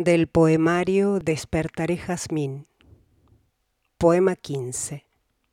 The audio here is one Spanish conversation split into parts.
Del poemario Despertaré Jazmín. Poema 15.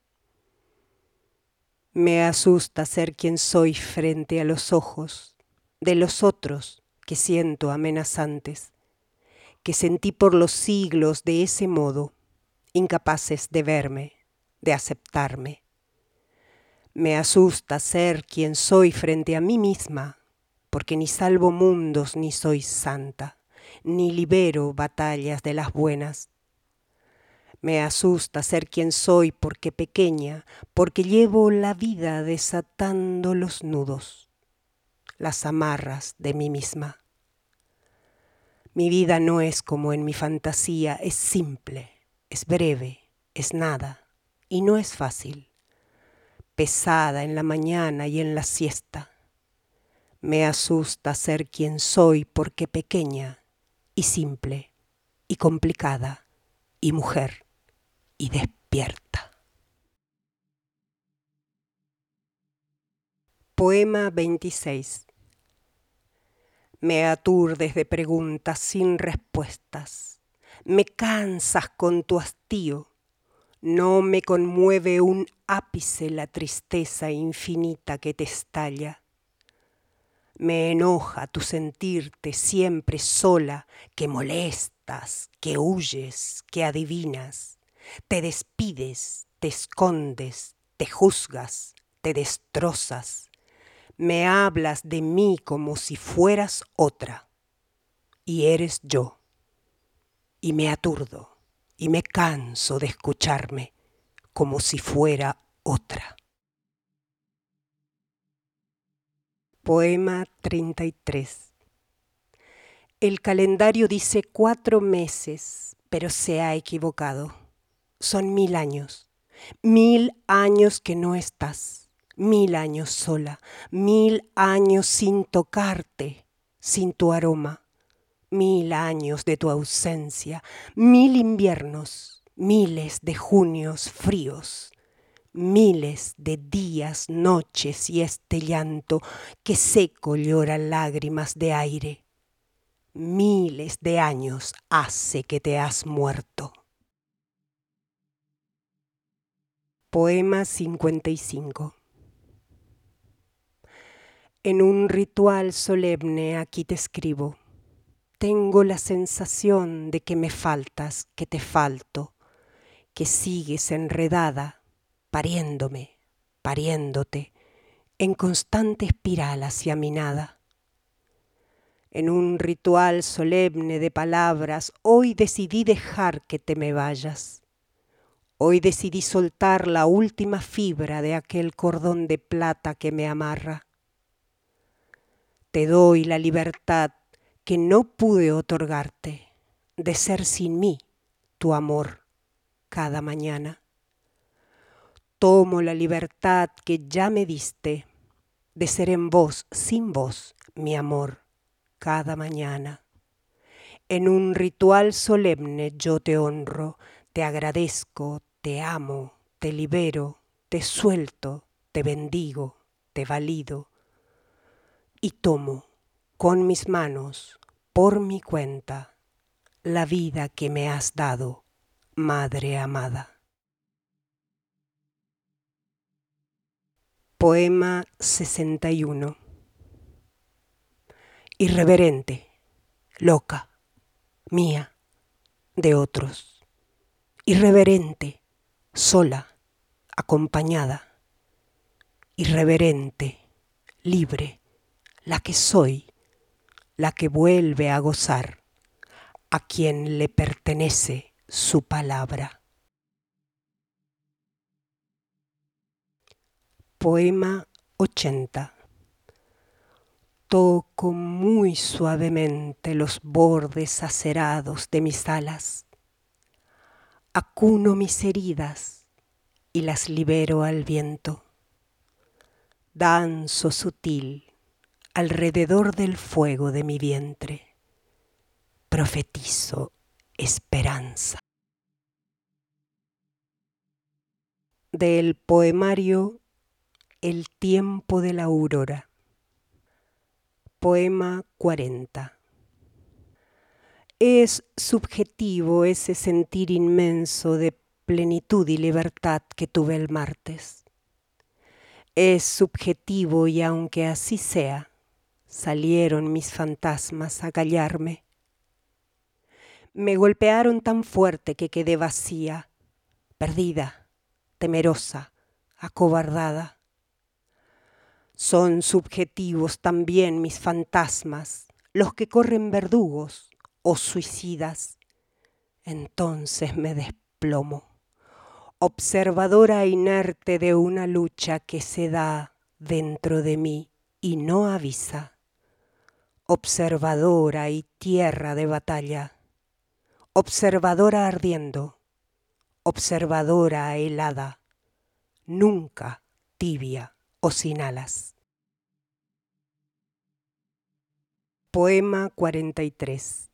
Me asusta ser quien soy frente a los ojos de los otros que siento amenazantes, que sentí por los siglos de ese modo, incapaces de verme, de aceptarme. Me asusta ser quien soy frente a mí misma, porque ni salvo mundos ni soy santa, ni libero batallas de las buenas. Me asusta ser quien soy porque pequeña, porque llevo la vida desatando los nudos, las amarras de mí misma. Mi vida no es como en mi fantasía, es simple, es breve, es nada, y no es fácil, pesada en la mañana y en la siesta. Me asusta ser quien soy porque pequeña y simple y complicada y mujer y despierta. Poema 26. Me aturdes de preguntas sin respuestas, me cansas con tu hastío, no me conmueve un ápice la tristeza infinita que te estalla. Me enoja tu sentirte siempre sola, que molestas, que huyes, que adivinas, te despides, te escondes, te juzgas, te destrozas. Me hablas de mí como si fueras otra, y eres yo, y me aturdo, y me canso de escucharme como si fuera otra. Poema 33. El calendario dice 4 meses, pero se ha equivocado. Son 1000 años. 1000 años que no estás. 1000 años sola. 1000 años sin tocarte, sin tu aroma. 1000 años de tu ausencia. 1000 inviernos. Miles de junios fríos. Miles de días, noches y este llanto que seco llora lágrimas de aire. Miles de años hace que te has muerto. Poema 55. En un ritual solemne aquí te escribo. Tengo la sensación de que me faltas, que te falto, que sigues enredada, pariéndome, pariéndote, en constante espiral hacia mi nada. En un ritual solemne de palabras, hoy decidí dejar que te me vayas. Hoy decidí soltar la última fibra de aquel cordón de plata que me amarra. Te doy la libertad que no pude otorgarte, de ser sin mí tu amor cada mañana. Tomo la libertad que ya me diste, de ser en vos, sin vos, mi amor, cada mañana. En un ritual solemne yo te honro, te agradezco, te amo, te libero, te suelto, te bendigo, te valido y tomo con mis manos, por mi cuenta, la vida que me has dado, madre amada. Poema 61. Irreverente, loca, mía, de otros. Irreverente, sola, acompañada. Irreverente, libre, la que soy, la que vuelve a gozar, a quien le pertenece su palabra. Poema 80. Toco muy suavemente los bordes acerados de mis alas. Acuno mis heridas y las libero al viento. Danzo sutil alrededor del fuego de mi vientre. Profetizo esperanza. Del poemario El tiempo de la aurora. Poema 40. Es subjetivo ese sentir inmenso de plenitud y libertad que tuve el martes. Es subjetivo y aunque así sea, salieron mis fantasmas a callarme. Me golpearon tan fuerte que quedé vacía, perdida, temerosa, acobardada. Son subjetivos también mis fantasmas, los que corren verdugos o suicidas. Entonces me desplomo, observadora inerte de una lucha que se da dentro de mí y no avisa. Observadora y tierra de batalla, observadora ardiendo, observadora helada, nunca tibia o sin alas. Poema 43.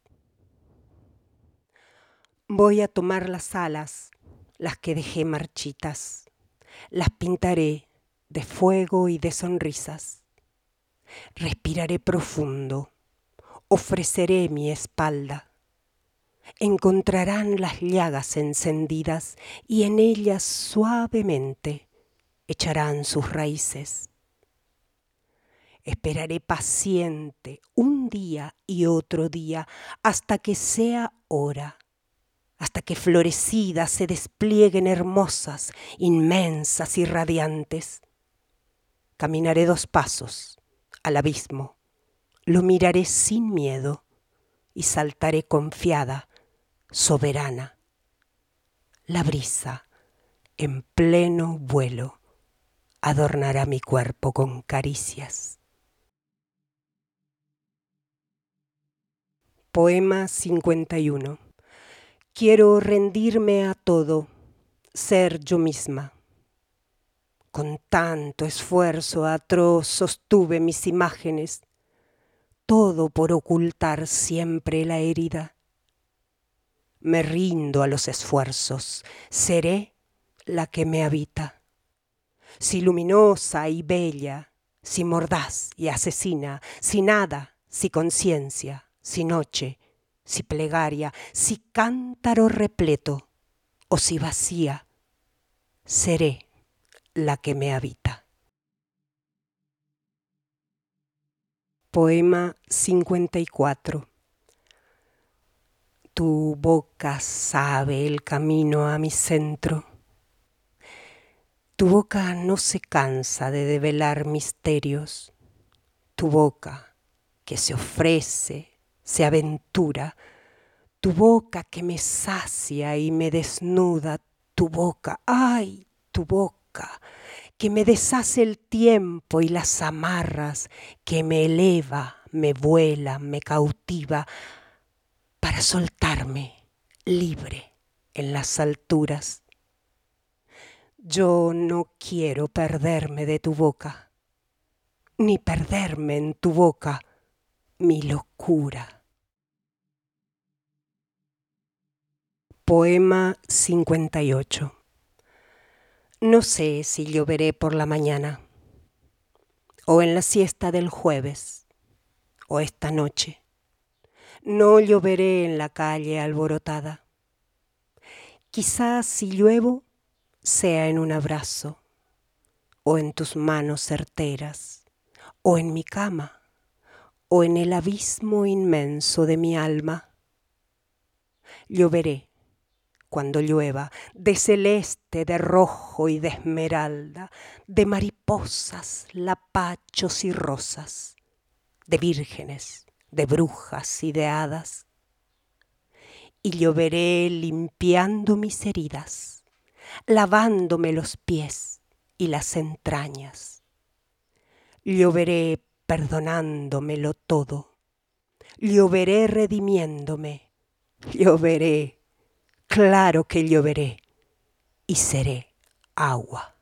Voy a tomar las alas, las que dejé marchitas, las pintaré de fuego y de sonrisas. Respiraré profundo, ofreceré mi espalda. Encontrarán las llagas encendidas y en ellas suavemente echarán sus raíces. Esperaré paciente un día y otro día hasta que sea hora, hasta que florecidas se desplieguen hermosas, inmensas y radiantes. Caminaré 2 pasos al abismo, lo miraré sin miedo y saltaré confiada, soberana. La brisa, en pleno vuelo, adornará mi cuerpo con caricias. Poema 51. Quiero rendirme a todo, ser yo misma. Con tanto esfuerzo atroz sostuve mis imágenes, todo por ocultar siempre la herida. Me rindo a los esfuerzos, seré la que me habita. Si luminosa y bella, si mordaz y asesina, si nada, si conciencia, si noche, si plegaria, si cántaro repleto o si vacía, seré la que me habita. Poema 54. Tu boca sabe el camino a mi centro. Tu boca no se cansa de develar misterios. Tu boca que se ofrece, se aventura. Tu boca que me sacia y me desnuda. Tu boca, ay, tu boca que me deshace el tiempo y las amarras, que me eleva, me vuela, me cautiva, para soltarme libre en las alturas. Yo no quiero perderme de tu boca, ni perderme en tu boca mi locura. Poema 58. No sé si lloveré por la mañana, o en la siesta del jueves, o esta noche. No lloveré en la calle alborotada. Quizás si lluevo, sea en un abrazo, o en tus manos certeras, o en mi cama, o en el abismo inmenso de mi alma. Lloveré cuando llueva, de celeste, de rojo y de esmeralda, de mariposas, lapachos y rosas, de vírgenes, de brujas y de hadas. Y lloveré limpiando mis heridas, lavándome los pies y las entrañas. Lloveré perdonándomelo todo, lloveré redimiéndome, lloveré, claro que lloveré y seré agua.